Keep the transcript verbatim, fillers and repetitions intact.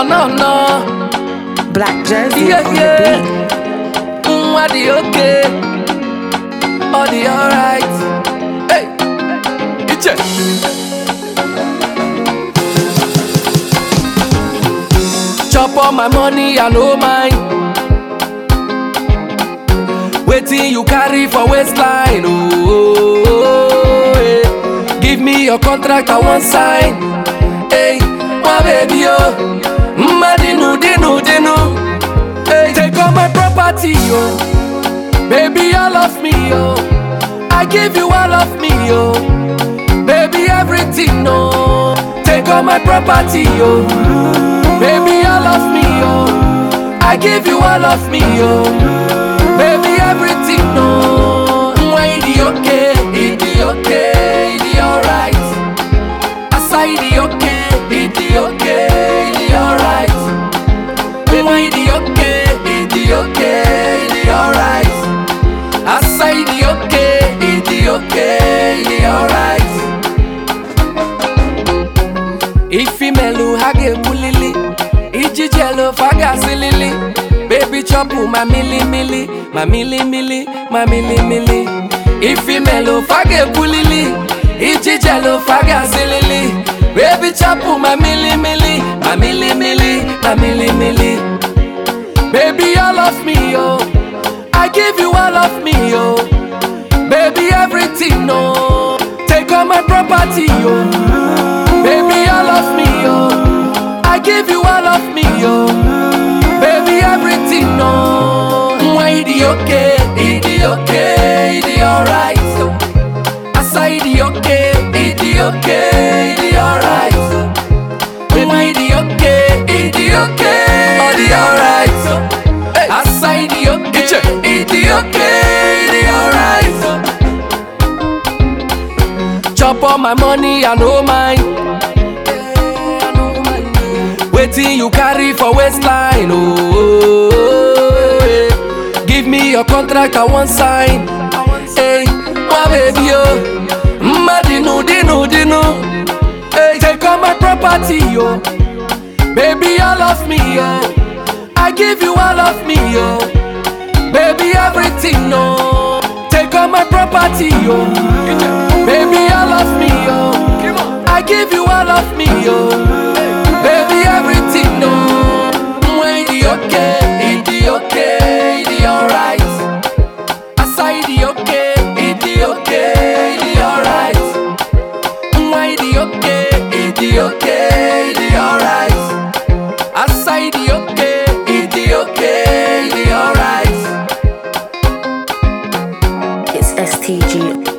no, no, no. Black Jersey Yeah, on yeah. the beat. Mm, are the okay? Are the alright? Hey, it's it. Chop all my money, I no mind. Waiting you carry for waistline. Oh, hey. Give me your contract, I want sign. Hey, my baby, oh, mm, dinu, dinu, dinu. Hey, take all my property, oh, baby, all of me, oh. I give you all of me, oh, baby, everything, oh. Take all my property, oh, baby, all of me, oh. I give you all of me, oh, baby, everything, oh. Why the okay, the okay, the alright. I say the okay, the okay, the alright. Why the okay, the okay, the alright. I say the okay, the okay, the alright. If melu hage bulili, iji jello faga silili. Baby chop my milli milli, my milli milli, my milli milli. If melu fage bulili, iji jello faga silili. Baby chop my milli milli, my milli milli, my milli milli. Baby all of me, oh, I give you all of me, oh, baby everything, oh. Take all my property, oh, baby all of me, oh, I give you all of me, oh, baby everything, oh. Why the okay, the okay, the alright. I say the okay, the okay, the alright. Why the okay, the okay, oh, the alright. I say the okay, the okay, the alright. Chop all my money, I no mind. Waiting you carry for waistline, oh, hey. Give me your contract, I want sign. Hey, my baby, oh, mm, dinu, dinu, dinu. Hey, take all my property, oh, baby, all of me, oh. I give you all of me, oh, baby, everything, no. Take all my property, oh, baby, all of me, oh. I give you all of me, oh, baby, everything, no. When the okay, the okay, the alright. I say the okay, the okay, the alright. When the okay, the okay, the alright. I say the okay, the okay, the alright. It's S T G.